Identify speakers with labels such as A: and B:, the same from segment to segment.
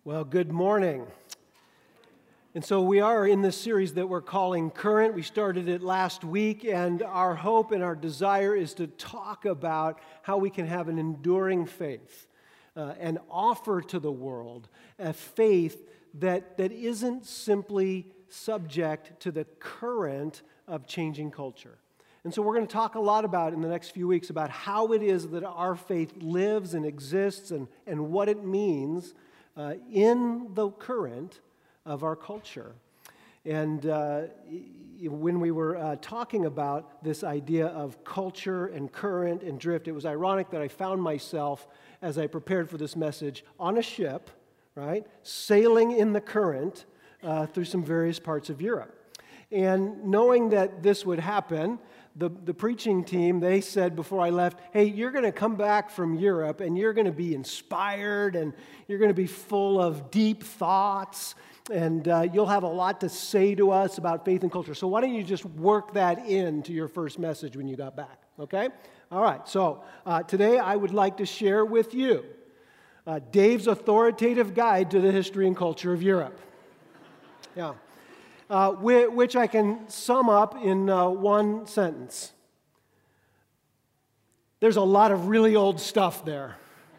A: Well, good morning. And so we are in this series that we're calling Current. We started it last week, and our hope and our desire is to talk about how we can have an enduring faith and offer to the world a faith that isn't simply subject to the current of changing culture. And so we're going to talk a lot about in the next few weeks about how it is that our faith lives and exists and what it means in the current of our culture. And when we were talking about this idea of culture and current and drift, it was ironic that I found myself, as I prepared for this message, on a ship, right, sailing in the current through some various parts of Europe. And knowing that this would happen, the preaching team, they said before I left, hey, you're going to come back from Europe and you're going to be inspired and you're going to be full of deep thoughts and you'll have a lot to say to us about faith and culture. So why don't you just work that into your first message when you got back, okay? All right, so today I would like to share with you Dave's authoritative guide to the history and culture of Europe. Yeah. Which I can sum up in one sentence. There's a lot of really old stuff there.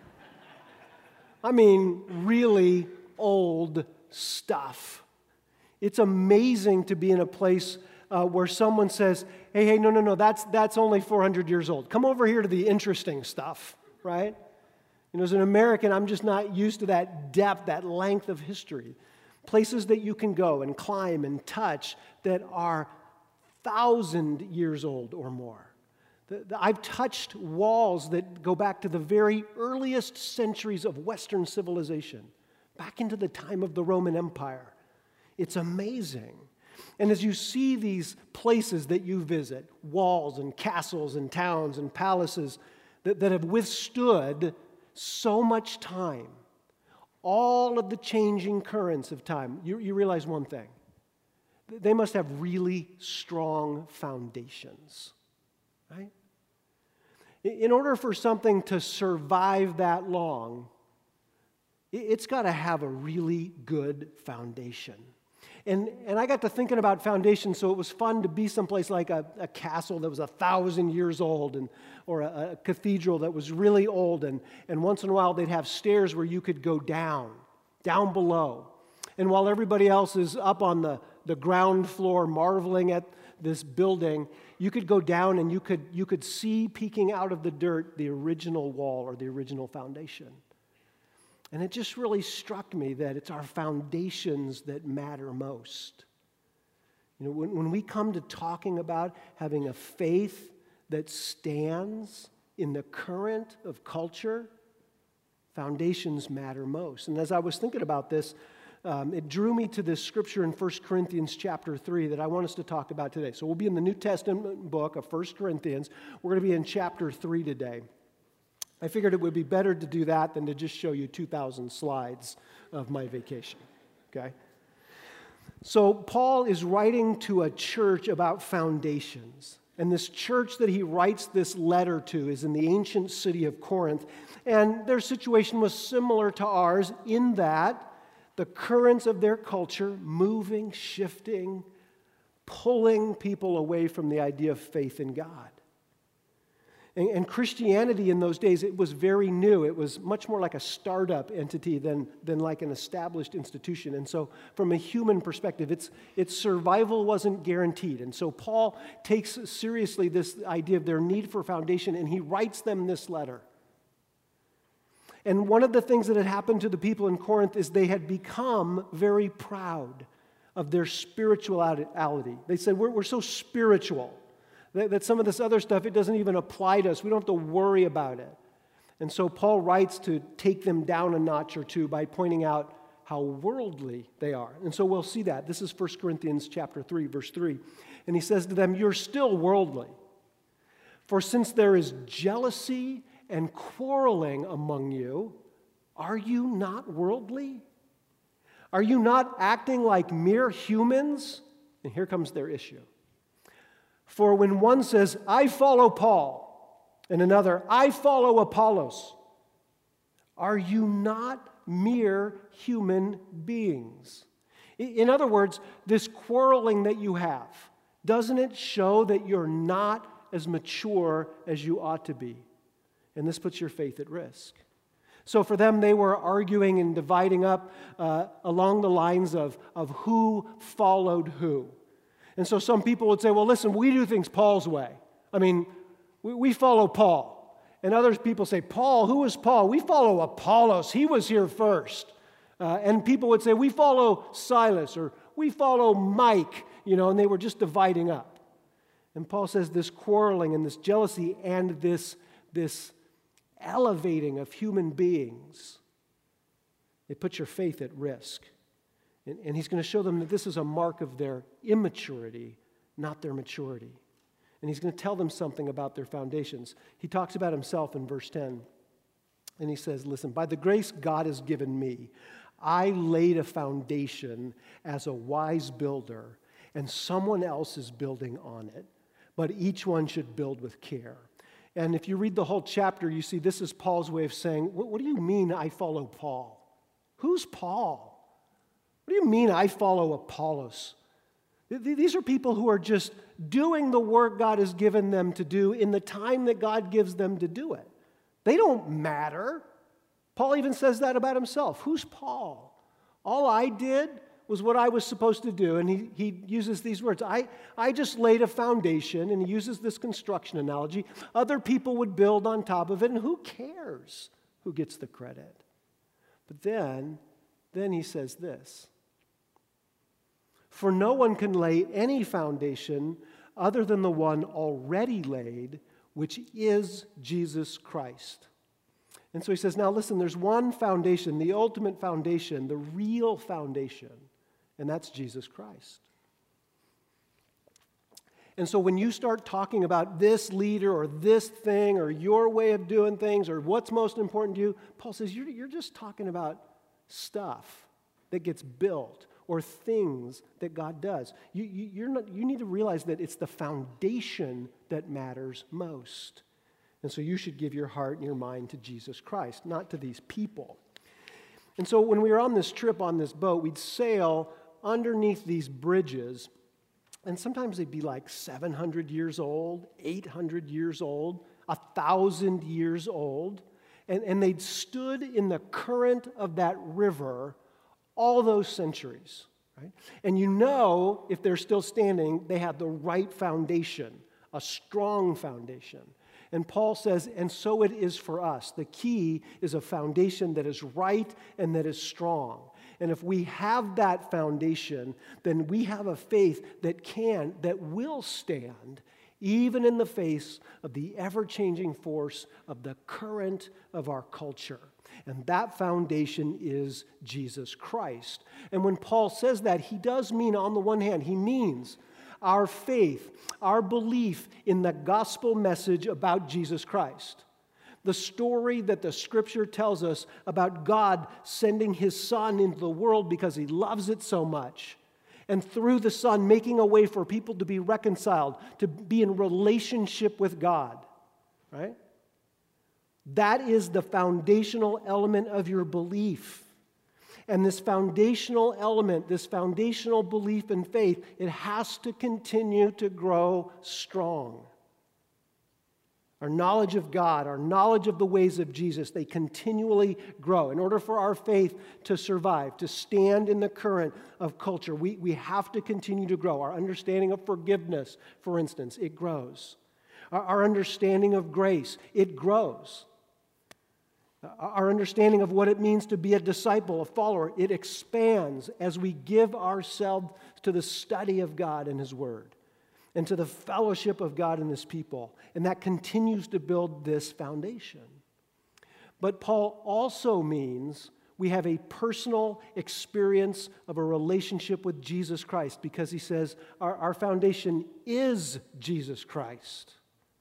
A: I mean, really old stuff. It's amazing to be in a place where someone says, hey, no, that's only 400 years old. Come over here to the interesting stuff, right? You know, as an American, I'm just not used to that depth, that length of history. Places that you can go and climb and touch that are 1,000 years old or more. I've touched walls that go back to the very earliest centuries of Western civilization, back into the time of the Roman Empire. It's amazing. And as you see these places that you visit, walls and castles and towns and palaces that have withstood so much time, all of the changing currents of time, you realize one thing. They must have really strong foundations, right? In order for something to survive that long, it's got to have a really good foundation. And I got to thinking about foundations, so it was fun to be someplace like a castle that was 1,000 years old, or a cathedral that was really old, and once in a while they'd have stairs where you could go down below. And while everybody else is up on the ground floor marveling at this building, you could go down and you could see peeking out of the dirt the original wall or the original foundation. And it just really struck me that it's our foundations that matter most. You know, when we come to talking about having a faith that stands in the current of culture, foundations matter most. And as I was thinking about this, it drew me to this scripture in 1 Corinthians chapter 3 that I want us to talk about today. So we'll be in the New Testament book of 1 Corinthians. We're going to be in chapter 3 today. I figured it would be better to do that than to just show you 2,000 slides of my vacation, okay? So Paul is writing to a church about foundations. And this church that he writes this letter to is in the ancient city of Corinth. And their situation was similar to ours in that the currents of their culture moving, shifting, pulling people away from the idea of faith in God. And Christianity in those days, it was very new. It was much more like a startup entity than like an established institution. And so from a human perspective, its survival wasn't guaranteed. And so Paul takes seriously this idea of their need for foundation, and he writes them this letter. And one of the things that had happened to the people in Corinth is they had become very proud of their spirituality. They said, we're so spiritual. That some of this other stuff, it doesn't even apply to us. We don't have to worry about it. And so Paul writes to take them down a notch or two by pointing out how worldly they are. And so we'll see that. This is 1 Corinthians chapter 3, verse 3. And he says to them, you're still worldly. For since there is jealousy and quarreling among you, are you not worldly? Are you not acting like mere humans? And here comes their issue. For when one says, I follow Paul, and another, I follow Apollos, are you not mere human beings. In other words, this quarreling that you have, doesn't it show that you're not as mature as you ought to be? And this puts your faith at risk. So for them, they were arguing and dividing up along the lines of who followed who. And so some people would say, well, listen, we do things Paul's way. I mean, we follow Paul. And other people say, Paul, who is Paul? We follow Apollos. He was here first. And people would say, we follow Silas, or we follow Mike, and they were just dividing up. And Paul says this quarreling and this jealousy and this elevating of human beings, it puts your faith at risk. And he's going to show them that this is a mark of their immaturity, not their maturity. And he's going to tell them something about their foundations. He talks about himself in verse 10. And he says, listen, by the grace God has given me, I laid a foundation as a wise builder, and someone else is building on it. But each one should build with care. And if you read the whole chapter, you see this is Paul's way of saying, what do you mean I follow Paul? Who's Paul? What do you mean I follow Apollos? These are people who are just doing the work God has given them to do in the time that God gives them to do it. They don't matter. Paul even says that about himself. Who's Paul? All I did was what I was supposed to do. And he uses these words. I just laid a foundation, and he uses this construction analogy. Other people would build on top of it, and who cares who gets the credit? But then he says this. For no one can lay any foundation other than the one already laid, which is Jesus Christ. And so he says, now listen, there's one foundation, the ultimate foundation, the real foundation, and that's Jesus Christ. And so when you start talking about this leader or this thing or your way of doing things or what's most important to you, Paul says you're just talking about stuff that gets built or things that God does. You need to realize that it's the foundation that matters most. And so you should give your heart and your mind to Jesus Christ, not to these people. And so when we were on this trip on this boat, we'd sail underneath these bridges, and sometimes they'd be like 700 years old, 800 years old, 1,000 years old, and they'd stood in the current of that river all those centuries, right? And if they're still standing, they had the right foundation, a strong foundation. And Paul says, and so it is for us. The key is a foundation that is right and that is strong. And if we have that foundation, then we have a faith that will stand, even in the face of the ever-changing force of the current of our culture. And that foundation is Jesus Christ. And when Paul says that, he does mean, on the one hand, he means our faith, our belief in the gospel message about Jesus Christ. The story that the Scripture tells us about God sending His Son into the world because He loves it so much. And through the Son, making a way for people to be reconciled, to be in relationship with God. Right? That is the foundational element of your belief. And this foundational element, this foundational belief and faith, it has to continue to grow strong. Our knowledge of God, our knowledge of the ways of Jesus, they continually grow. In order for our faith to survive, to stand in the current of culture, we have to continue to grow. Our understanding of forgiveness, for instance, it grows. Our understanding of grace, it grows. Our understanding of what it means to be a disciple, a follower, it expands as we give ourselves to the study of God and His Word and to the fellowship of God and His people. And that continues to build this foundation. But Paul also means we have a personal experience of a relationship with Jesus Christ, because he says our foundation is Jesus Christ.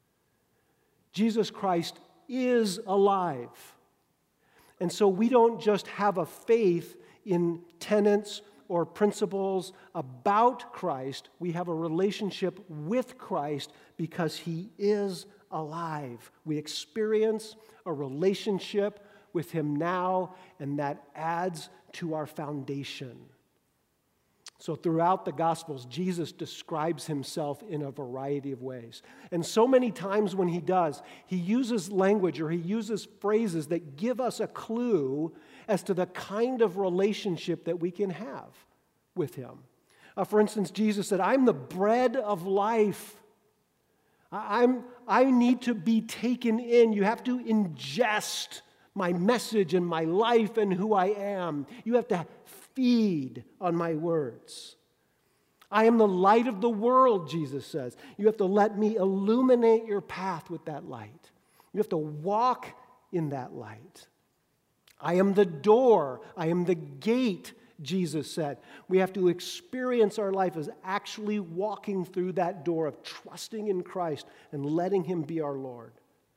A: Jesus Christ is alive. And so we don't just have a faith in tenets or principles about Christ. We have a relationship with Christ because He is alive. We experience a relationship with him now, and that adds to our foundation. So throughout the Gospels, Jesus describes himself in a variety of ways. And so many times when he does, he uses language or he uses phrases that give us a clue as to the kind of relationship that we can have with him. For instance, Jesus said, "I'm the bread of life. I need to be taken in. You have to ingest my message and my life and who I am. You have to feed on my words. I am the light of the world," Jesus says. You have to let me illuminate your path with that light. You have to walk in that light. I am the door. I am the gate, Jesus said. We have to experience our life as actually walking through that door of trusting in Christ and letting him be our Lord.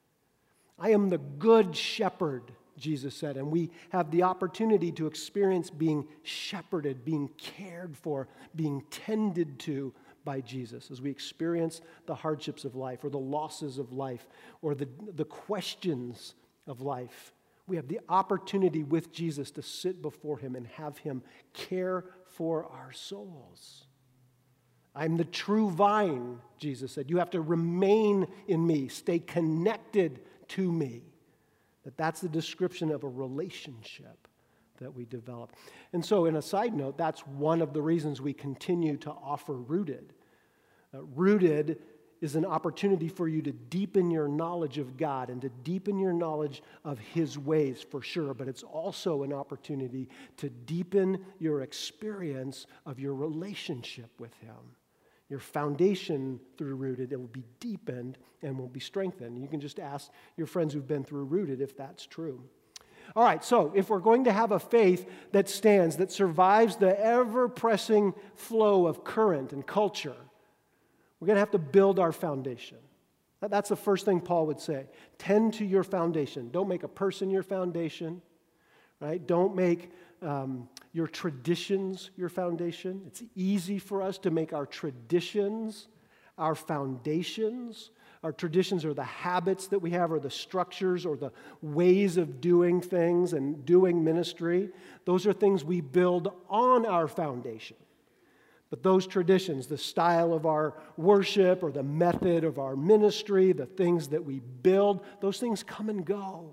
A: I am the good shepherd, Jesus said, and we have the opportunity to experience being shepherded, being cared for, being tended to by Jesus as we experience the hardships of life or the losses of life or the questions of life. We have the opportunity with Jesus to sit before him and have him care for our souls. I'm the true vine, Jesus said. You have to remain in me, stay connected to me. That's the description of a relationship that we develop. And so, in a side note, that's one of the reasons we continue to offer Rooted. Rooted is an opportunity for you to deepen your knowledge of God and to deepen your knowledge of his ways, for sure, but it's also an opportunity to deepen your experience of your relationship with him. Your foundation through Rooted, it will be deepened and will be strengthened. You can just ask your friends who've been through Rooted if that's true. All right, so if we're going to have a faith that stands, that survives the ever-pressing flow of current and culture, we're going to have to build our foundation. That's the first thing Paul would say. Tend to your foundation. Don't make a person your foundation, right? Don't make your traditions your foundation. It's easy for us to make our traditions our foundations. Our traditions are the habits that we have or the structures or the ways of doing things and doing ministry. Those are things we build on our foundation. But those traditions, the style of our worship or the method of our ministry, the things that we build, those things come and go.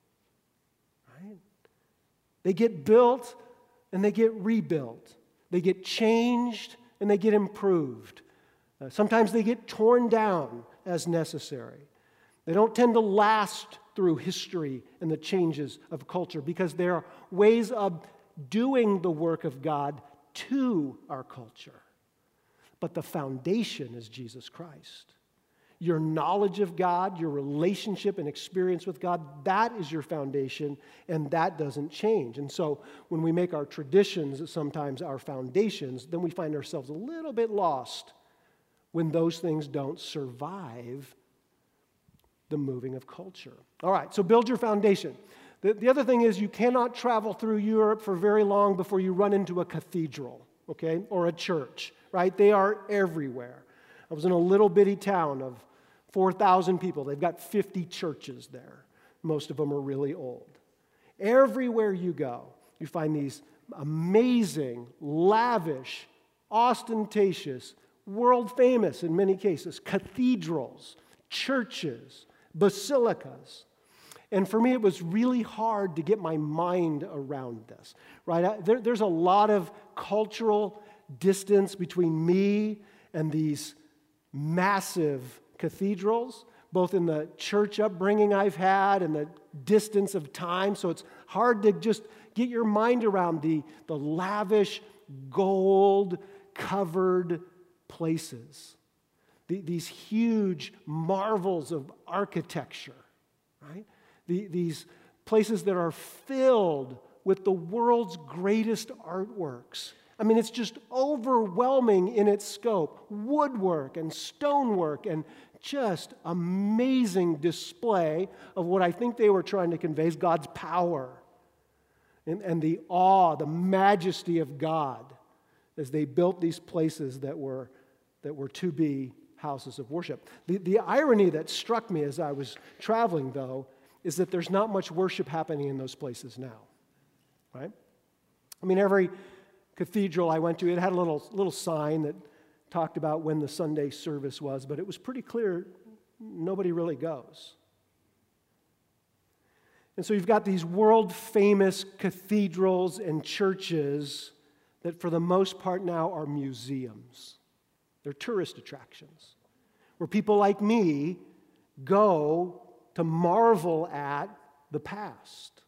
A: Right? They get built and they get rebuilt. They get changed and they get improved. Sometimes they get torn down as necessary. They don't tend to last through history and the changes of culture because they are ways of doing the work of God to our culture. But the foundation is Jesus Christ. Your knowledge of God, your relationship and experience with God, that is your foundation, and that doesn't change. And so when we make our traditions sometimes our foundations, then we find ourselves a little bit lost when those things don't survive the moving of culture. All right, so build your foundation. The other thing is you cannot travel through Europe for very long before you run into a cathedral, okay, or a church, right? They are everywhere. I was in a little bitty town of 4,000 people. They've got 50 churches there. Most of them are really old. Everywhere you go, you find these amazing, lavish, ostentatious, world famous in many cases, cathedrals, churches, basilicas. And for me, it was really hard to get my mind around this, right? There's a lot of cultural distance between me and these massive cathedrals, both in the church upbringing I've had and the distance of time. So it's hard to just get your mind around the lavish, gold-covered places, these huge marvels of architecture, right? These places that are filled with the world's greatest artworks. I mean, it's just overwhelming in its scope. Woodwork and stonework and just amazing display of what I think they were trying to convey is God's power and the awe, the majesty of God as they built these places that were to be houses of worship. The irony that struck me as I was traveling, though, is that there's not much worship happening in those places now, right? I mean, every cathedral I went to, it had a little sign that talked about when the Sunday service was, but it was pretty clear nobody really goes. And so you've got these world-famous cathedrals and churches that for the most part now are museums. They're tourist attractions where people like me go to marvel at the past.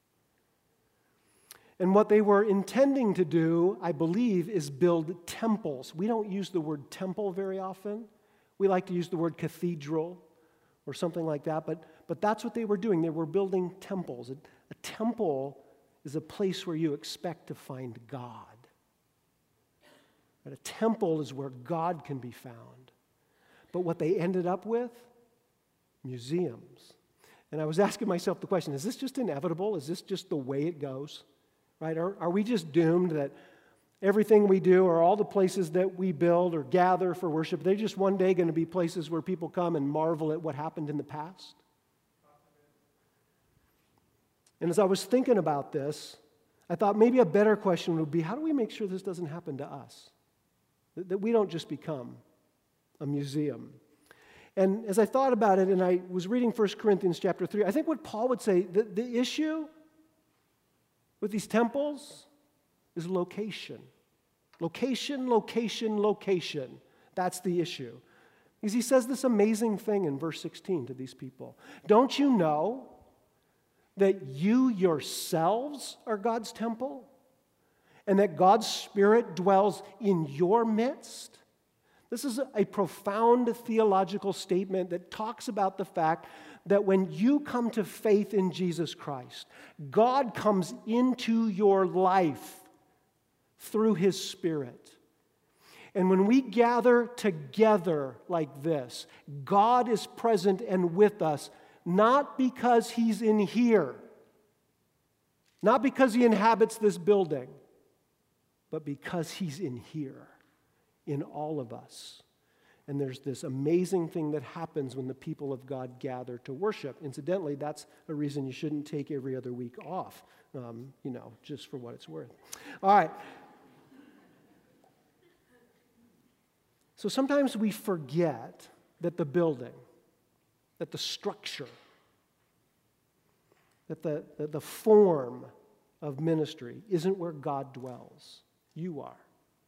A: And what they were intending to do, I believe, is build temples. We don't use the word temple very often. We like to use the word cathedral or something like that, but that's what they were doing. They were building temples. A temple is a place where you expect to find God. But a temple is where God can be found. But what they ended up with? Museums. And I was asking myself the question, is this just inevitable? Is this just the way it goes? Right? Are we just doomed that everything we do or all the places that we build or gather for worship, they're just one day going to be places where people come and marvel at what happened in the past? And as I was thinking about this, I thought maybe a better question would be, how do we make sure this doesn't happen to us? That we don't just become a museum. And as I thought about it, and I was reading 1 Corinthians chapter 3, I think what Paul would say, the issue with these temples is location. Location, location, location. That's the issue. Because he says this amazing thing in verse 16 to these people. Don't you know that you yourselves are God's temple? And that God's Spirit dwells in your midst? This is a profound theological statement that talks about the fact that when you come to faith in Jesus Christ, God comes into your life through His Spirit. And when we gather together like this, God is present and with us, not because He's in here, not because He inhabits this building, but because He's in here, in all of us. And there's this amazing thing that happens when the people of God gather to worship. Incidentally, that's a reason you shouldn't take every other week off, just for what it's worth. All right. So sometimes we forget that the building, that the structure, that the form of ministry isn't where God dwells. You are.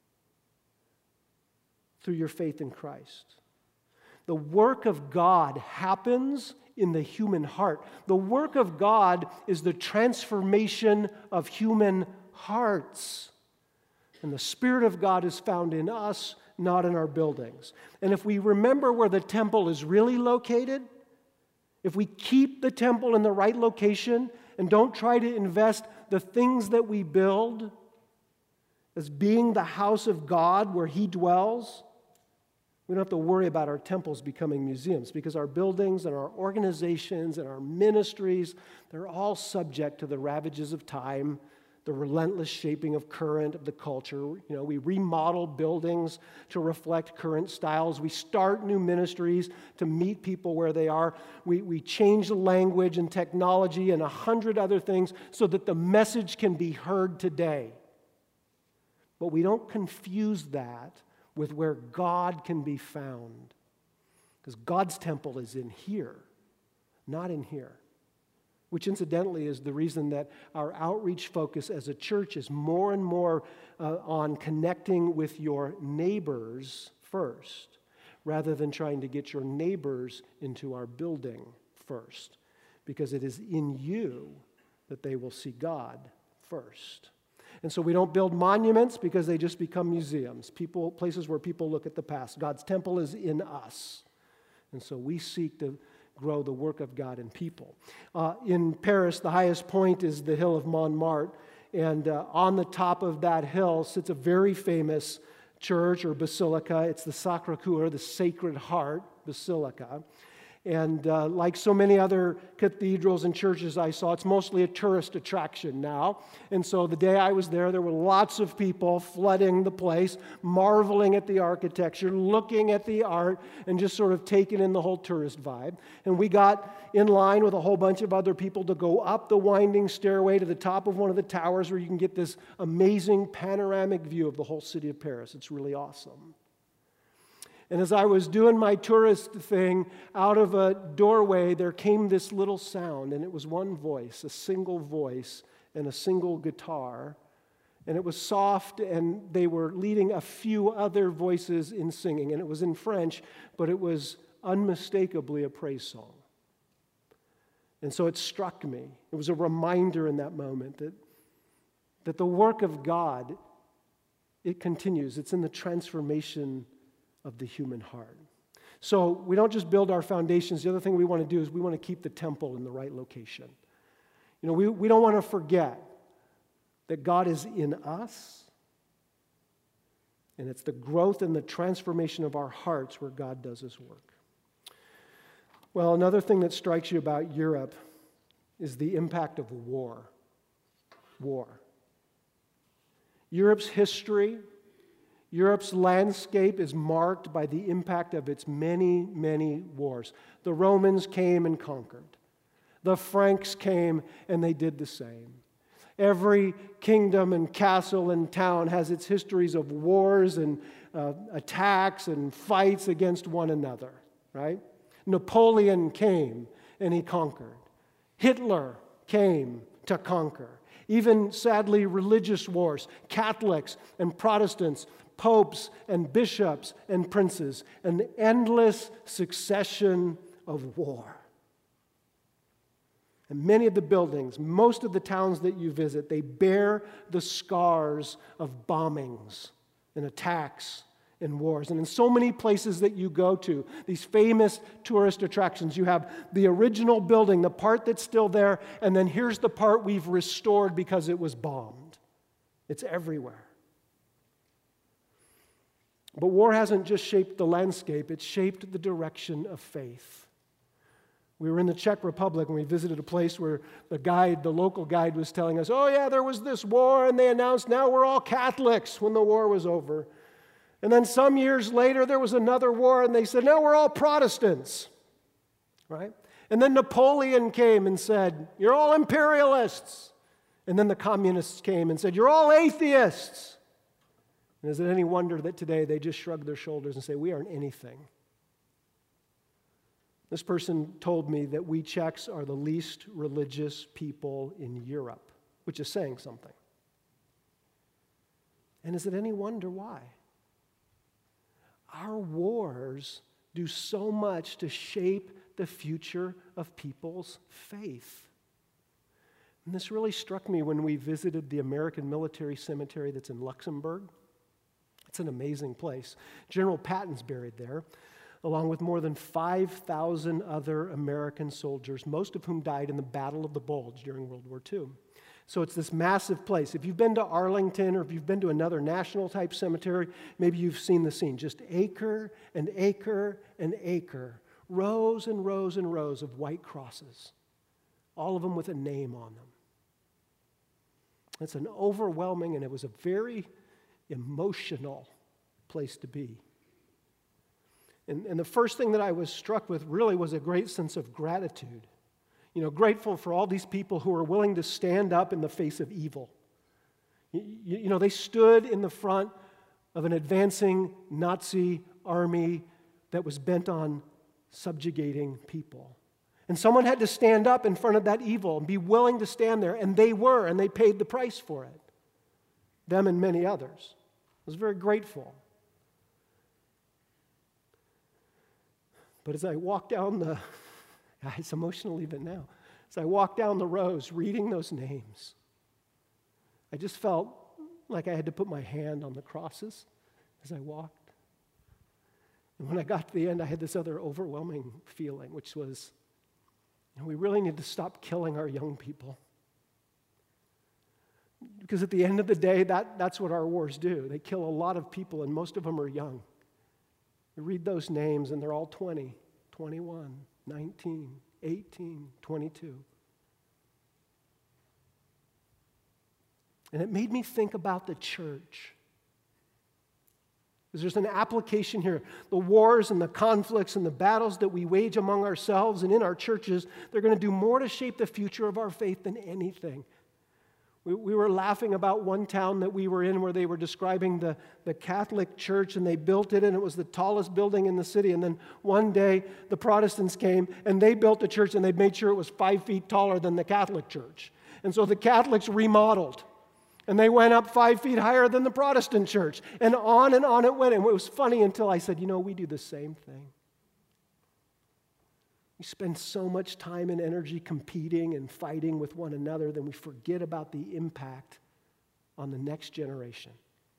A: Through your faith in Christ. The work of God happens in the human heart. The work of God is the transformation of human hearts. And the Spirit of God is found in us, not in our buildings. And if we remember where the temple is really located, if we keep the temple in the right location and don't try to invest the things that we build as being the house of God where He dwells, we don't have to worry about our temples becoming museums, because our buildings and our organizations and our ministries, they're all subject to the ravages of time, the relentless shaping of current of the culture. We remodel buildings to reflect current styles. We start new ministries to meet people where they are. We change the language and technology and 100 other things so that the message can be heard today. But we don't confuse that with where God can be found. Because God's temple is in here, not in here. Which incidentally is the reason that our outreach focus as a church is more and more on connecting with your neighbors first, rather than trying to get your neighbors into our building first. Because it is in you that they will see God first. And so we don't build monuments because they just become museums, places where people look at the past. God's temple is in us. And so we seek to grow the work of God in people. In Paris, the highest point is the hill of Montmartre. And on the top of that hill sits a very famous church or basilica. It's the Sacré-Cœur, the Sacred Heart Basilica. And like so many other cathedrals and churches I saw, it's mostly a tourist attraction now. And so the day I was there were lots of people flooding the place, marveling at the architecture, looking at the art, and just sort of taking in the whole tourist vibe. And we got in line with a whole bunch of other people to go up the winding stairway to the top of one of the towers where you can get this amazing panoramic view of the whole city of Paris. It's really awesome. And as I was doing my tourist thing, out of a doorway, there came this little sound, and it was one voice, a single voice, and a single guitar. And it was soft, and they were leading a few other voices in singing. And it was in French, but it was unmistakably a praise song. And so it struck me. It was a reminder in that moment that the work of God, it continues. It's in the transformation of the human heart. So we don't just build our foundations. The other thing we want to do is we want to keep the temple in the right location. We don't want to forget that God is in us, and it's the growth and the transformation of our hearts where God does His work. Well, another thing that strikes you about Europe is the impact of war. War. Europe's history, Europe's landscape is marked by the impact of its many, many wars. The Romans came and conquered. The Franks came and they did the same. Every kingdom and castle and town has its histories of wars and attacks and fights against one another, right? Napoleon came and he conquered. Hitler came to conquer. Even, sadly, religious wars, Catholics and Protestants, popes and bishops and princes, an endless succession of war. And many of the buildings, most of the towns that you visit, they bear the scars of bombings and attacks and wars. And in so many places that you go to, these famous tourist attractions, you have the original building, the part that's still there, and then here's the part we've restored because it was bombed. It's everywhere. But war hasn't just shaped the landscape, it's shaped the direction of faith. We were in the Czech Republic and we visited a place where the local guide was telling us, oh yeah, there was this war and they announced now we're all Catholics when the war was over. And then some years later there was another war and they said, now we're all Protestants, right? And then Napoleon came and said, you're all imperialists. And then the communists came and said, you're all atheists. And is it any wonder that today they just shrug their shoulders and say, we aren't anything? This person told me that we Czechs are the least religious people in Europe, which is saying something. And is it any wonder why? Our wars do so much to shape the future of people's faith. And this really struck me when we visited the American military cemetery that's in Luxembourg. It's an amazing place. General Patton's buried there, along with more than 5,000 other American soldiers, most of whom died in the Battle of the Bulge during World War II. So it's this massive place. If you've been to Arlington or if you've been to another national-type cemetery, maybe you've seen the scene. Just acre and acre and acre, rows and rows and rows of white crosses, all of them with a name on them. It's an overwhelming, and it was a very emotional place to be. And the first thing that I was struck with really was a great sense of gratitude. Grateful for all these people who are willing to stand up in the face of evil. They stood in the front of an advancing Nazi army that was bent on subjugating people. And someone had to stand up in front of that evil and be willing to stand there, and they were, and they paid the price for it. Them and many others. I was very grateful. But as I walked down it's emotional even now. As I walked down the rows reading those names, I just felt like I had to put my hand on the crosses as I walked. And when I got to the end, I had this other overwhelming feeling, which was, we really need to stop killing our young people. Because at the end of the day, that's what our wars do. They kill a lot of people, and most of them are young. You read those names, and they're all 20, 21, 19, 18, 22. And it made me think about the church. Because there's an application here. The wars and the conflicts and the battles that we wage among ourselves and in our churches, they're going to do more to shape the future of our faith than anything. We were laughing about one town that we were in where they were describing the Catholic church, and they built it, and it was the tallest building in the city. And then one day, the Protestants came, and they built the church, and they made sure it was 5 feet taller than the Catholic church. And so the Catholics remodeled. And they went up 5 feet higher than the Protestant church. And on it went. And it was funny until I said, we do the same thing. We spend so much time and energy competing and fighting with one another, then we forget about the impact on the next generation.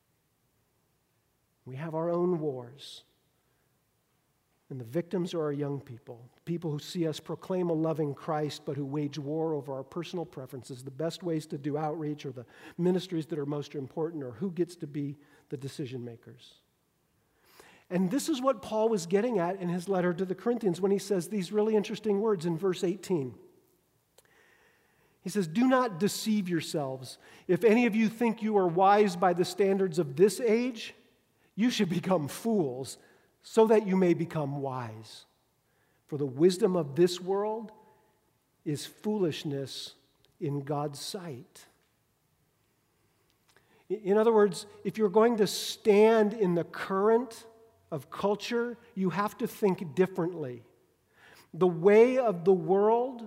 A: We have our own wars. And the victims are our young people, people who see us proclaim a loving Christ, but who wage war over our personal preferences. The best ways to do outreach, or the ministries that are most important, or who gets to be the decision makers. And this is what Paul was getting at in his letter to the Corinthians when he says these really interesting words in verse 18. He says, "Do not deceive yourselves. If any of you think you are wise by the standards of this age, you should become fools, so that you may become wise. For the wisdom of this world is foolishness in God's sight." In other words, if you're going to stand in the current of culture, you have to think differently. The way of the world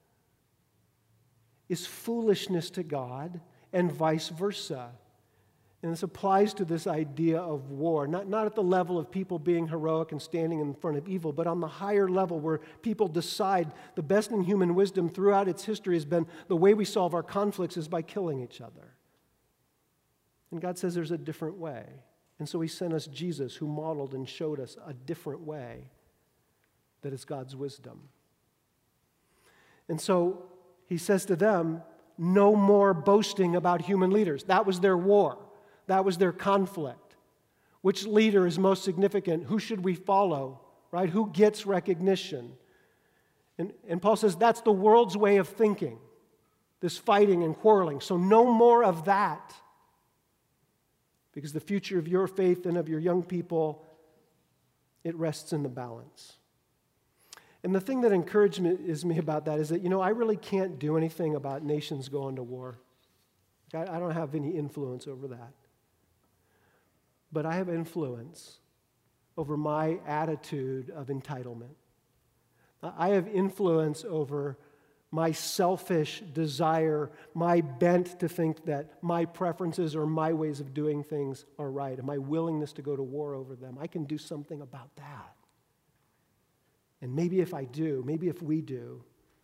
A: is foolishness to God, and vice versa. And this applies to this idea of war, not at the level of people being heroic and standing in front of evil, but on the higher level where people decide the best in human wisdom throughout its history has been the way we solve our conflicts is by killing each other. And God says there's a different way. And so he sent us Jesus, who modeled and showed us a different way that is God's wisdom. And so he says to them, no more boasting about human leaders. That was their war. That was their conflict. Which leader is most significant? Who should we follow? Right? Who gets recognition? And Paul says that's the world's way of thinking, this fighting and quarreling. So no more of that. Because the future of your faith and of your young people, it rests in the balance. And the thing that encourages me about that is that, I really can't do anything about nations going to war. I don't have any influence over that. But I have influence over my attitude of entitlement. I have influence over my selfish desire, my bent to think that my preferences or my ways of doing things are right, and my willingness to go to war over them. I can do something about that. And maybe if I do, maybe if we do,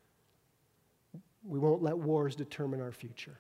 A: we won't let wars determine our future.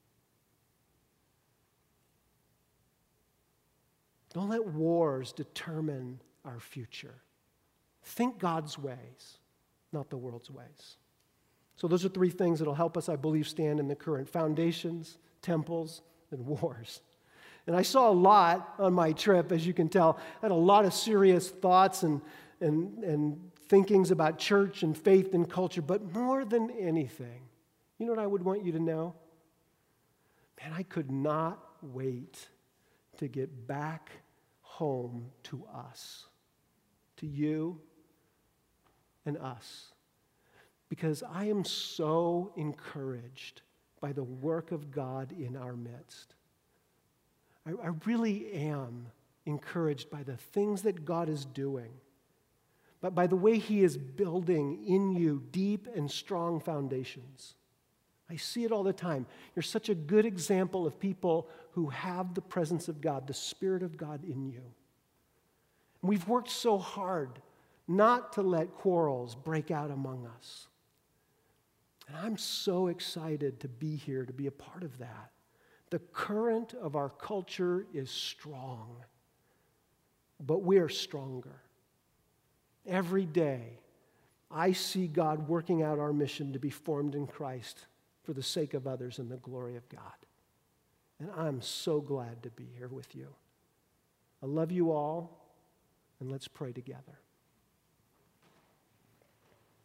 A: Don't let wars determine our future. Think God's ways, not the world's ways. So those are three things that will help us, I believe, stand in the current: foundations, temples, and wars. And I saw a lot on my trip, as you can tell. I had a lot of serious thoughts and thinkings about church and faith and culture, but more than anything, you know what I would want you to know? Man, I could not wait to get back home to us, to you and us, because I am so encouraged by the work of God in our midst. I really am encouraged by the things that God is doing, but by the way He is building in you deep and strong foundations. I see it all the time. You're such a good example of people who have the presence of God, the Spirit of God in you. And we've worked so hard not to let quarrels break out among us. And I'm so excited to be here, to be a part of that. The current of our culture is strong, but we are stronger. Every day, I see God working out our mission to be formed in Christ for the sake of others and the glory of God. And I'm so glad to be here with you. I love you all, and let's pray together.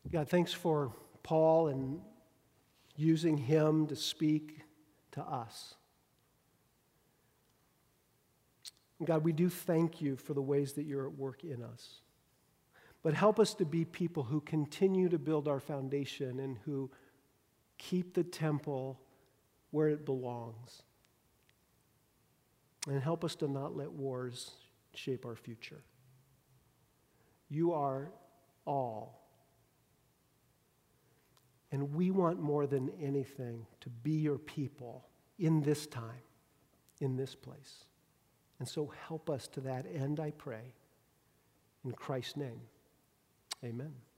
A: God, thanks for Paul and using him to speak to us. God, we do thank you for the ways that you're at work in us. But help us to be people who continue to build our foundation and who keep the temple where it belongs. And help us to not let wars shape our future. You are all. And we want more than anything to be your people in this time, in this place. And so help us to that end, I pray. In Christ's name, amen.